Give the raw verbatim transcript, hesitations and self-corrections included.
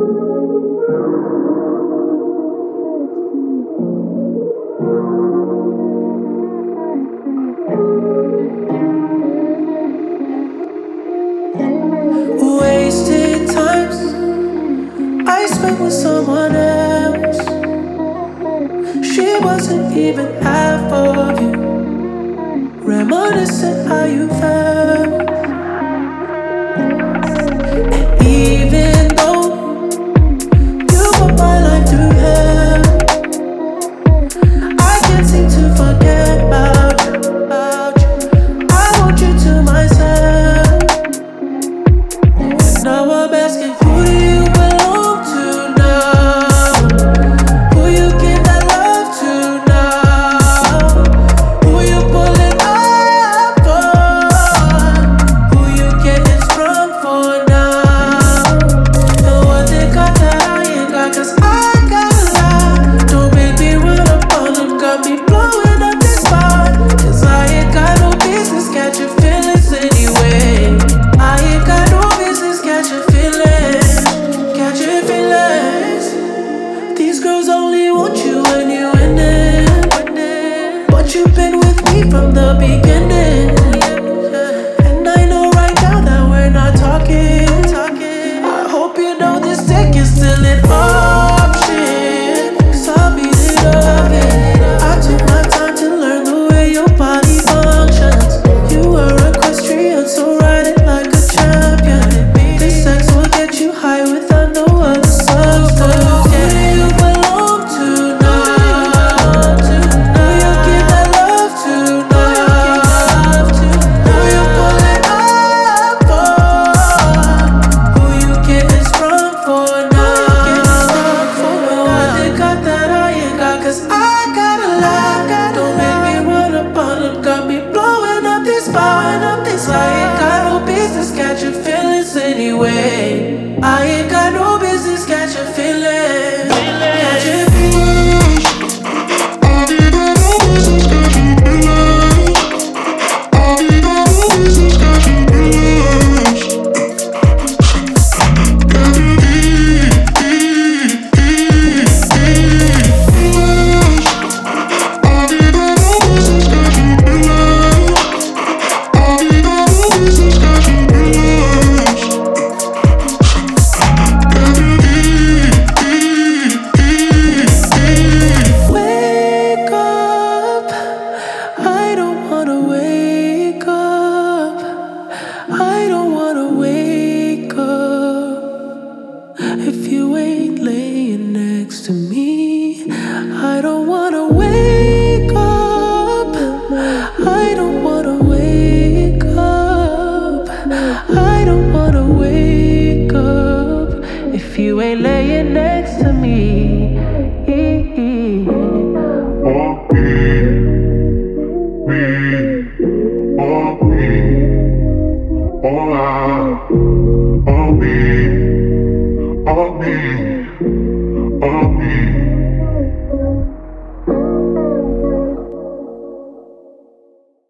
Wasted times I spent with someone else. She wasn't even half of you. Reminiscent how you felt. And even though you put my life through hell, I can't seem to forget about you, about you. I want you to myself. And now I'm asking, who do you belong to now? Who you give that love to now? Who you pulling up for? Who you getting sprung for now? And what they got that I ain't got, 'cause I got a lot. Don't make me run up on them, got me blowing up this spot. 'Cause I ain't got no business catching feelings anyway. I ain't got no business catching feelings, catching feelings. These girls only want you when you in it, but you've been with me from the beginning. And I know right now that we're not talking. I hope you know this dick is still an option, 'cause I'll beat it up. I took my time to learn the way your body functions. You are equestrian, so ride it like a champion. This sex will get you high without no other substance. Who do you belong to now? Who you give that love to now? Who you pulling up for? Who you getting sprung for now? What they got that I ain't got, 'cause I got a lot. Don't make me run up on them, got me blowing up this spot. I ain't got no business catching feelings anyway. I ain't got no business catching feelings, catching feelings. Wake up, I don't wanna wake up. I don't wanna wake up. If you ain't laying next to me, I don't wanna wake up. I don't wanna wake up. I don't wanna wake up. If you ain't laying next to me. Oh, me, me, oh, me, oh, I, oh, me, oh, me.